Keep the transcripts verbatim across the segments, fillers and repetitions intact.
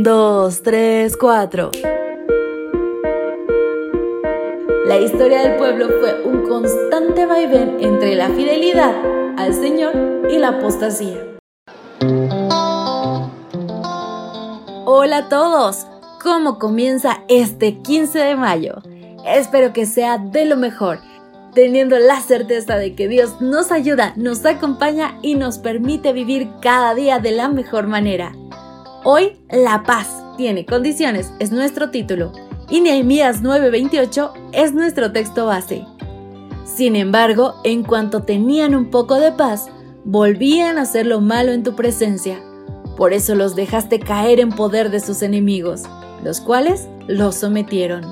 dos, tres, cuatro. La historia del pueblo fue un constante vaivén entre la fidelidad al Señor y la apostasía. Hola a todos, ¿cómo comienza este quince de mayo? Espero que sea de lo mejor, teniendo la certeza de que Dios nos ayuda, nos acompaña y nos permite vivir cada día de la mejor manera. Hoy, la paz tiene condiciones es nuestro título y Nehemías nueve veintiocho es nuestro texto base. Sin embargo, en cuanto tenían un poco de paz, volvían a hacer lo malo en tu presencia. Por eso los dejaste caer en poder de sus enemigos, los cuales los sometieron.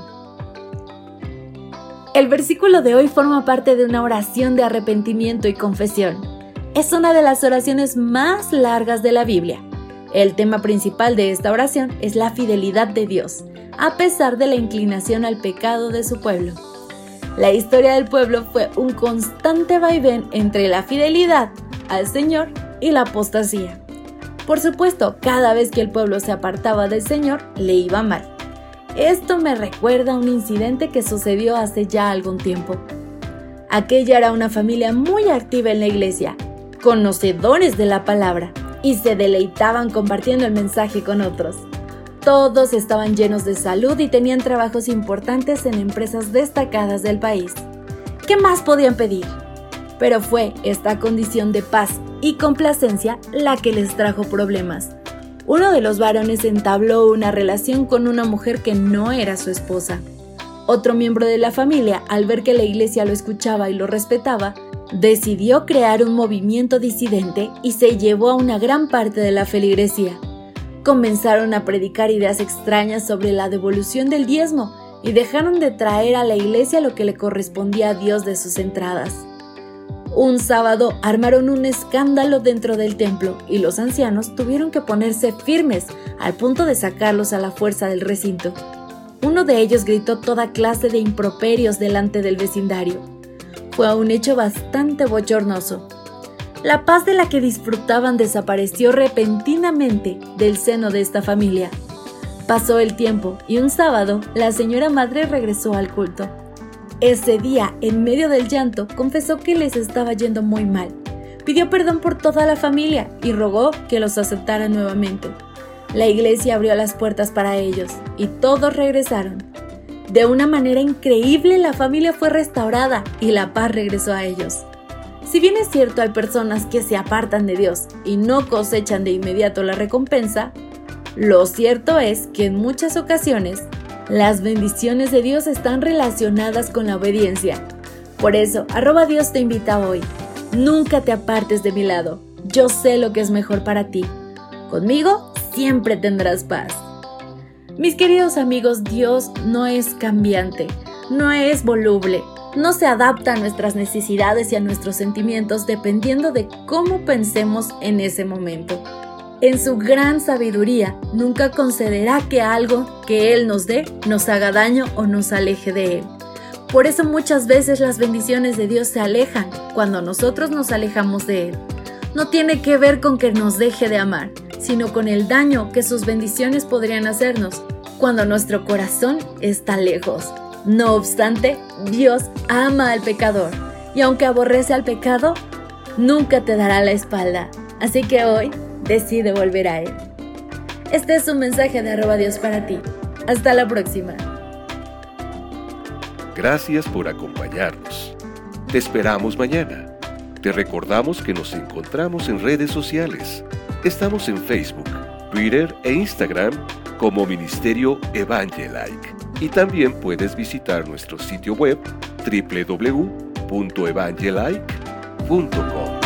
El versículo de hoy forma parte de una oración de arrepentimiento y confesión. Es una de las oraciones más largas de la Biblia. El tema principal de esta oración es la fidelidad de Dios, a pesar de la inclinación al pecado de su pueblo. La historia del pueblo fue un constante vaivén entre la fidelidad al Señor y la apostasía. Por supuesto, cada vez que el pueblo se apartaba del Señor, le iba mal. Esto me recuerda a un incidente que sucedió hace ya algún tiempo. Aquella era una familia muy activa en la iglesia, conocedores de la palabra, y se deleitaban compartiendo el mensaje con otros. Todos estaban llenos de salud y tenían trabajos importantes en empresas destacadas del país. ¿Qué más podían pedir? Pero fue esta condición de paz y complacencia la que les trajo problemas. Uno de los varones entabló una relación con una mujer que no era su esposa. Otro miembro de la familia, al ver que la iglesia lo escuchaba y lo respetaba, decidió crear un movimiento disidente y se llevó a una gran parte de la feligresía. Comenzaron a predicar ideas extrañas sobre la devolución del diezmo y dejaron de traer a la iglesia lo que le correspondía a Dios de sus entradas. Un sábado armaron un escándalo dentro del templo y los ancianos tuvieron que ponerse firmes al punto de sacarlos a la fuerza del recinto. Uno de ellos gritó toda clase de improperios delante del vecindario. Fue un hecho bastante bochornoso. La paz de la que disfrutaban desapareció repentinamente del seno de esta familia. Pasó el tiempo y un sábado la señora madre regresó al culto. Ese día, en medio del llanto, confesó que les estaba yendo muy mal. Pidió perdón por toda la familia y rogó que los aceptaran nuevamente. La iglesia abrió las puertas para ellos y todos regresaron. De una manera increíble, la familia fue restaurada y la paz regresó a ellos. Si bien es cierto, hay personas que se apartan de Dios y no cosechan de inmediato la recompensa, lo cierto es que en muchas ocasiones, las bendiciones de Dios están relacionadas con la obediencia. Por eso, arroba Dios te invita hoy. Nunca te apartes de mi lado. Yo sé lo que es mejor para ti. Conmigo siempre tendrás paz. Mis queridos amigos, Dios no es cambiante, no es voluble, no se adapta a nuestras necesidades y a nuestros sentimientos dependiendo de cómo pensemos en ese momento. En su gran sabiduría, nunca concederá que algo que Él nos dé nos haga daño o nos aleje de Él. Por eso muchas veces las bendiciones de Dios se alejan cuando nosotros nos alejamos de Él. No tiene que ver con que nos deje de amar, sino con el daño que sus bendiciones podrían hacernos cuando nuestro corazón está lejos. No obstante, Dios ama al pecador y aunque aborrece al pecado, nunca te dará la espalda. Así que hoy, decide volver a Él. Este es un mensaje de arroba Dios para ti. Hasta la próxima. Gracias por acompañarnos. Te esperamos mañana. Te recordamos que nos encontramos en redes sociales. Estamos en Facebook, Twitter e Instagram como Ministerio Evangelike. Y también puedes visitar nuestro sitio web doble u doble u doble u punto evangelike punto com.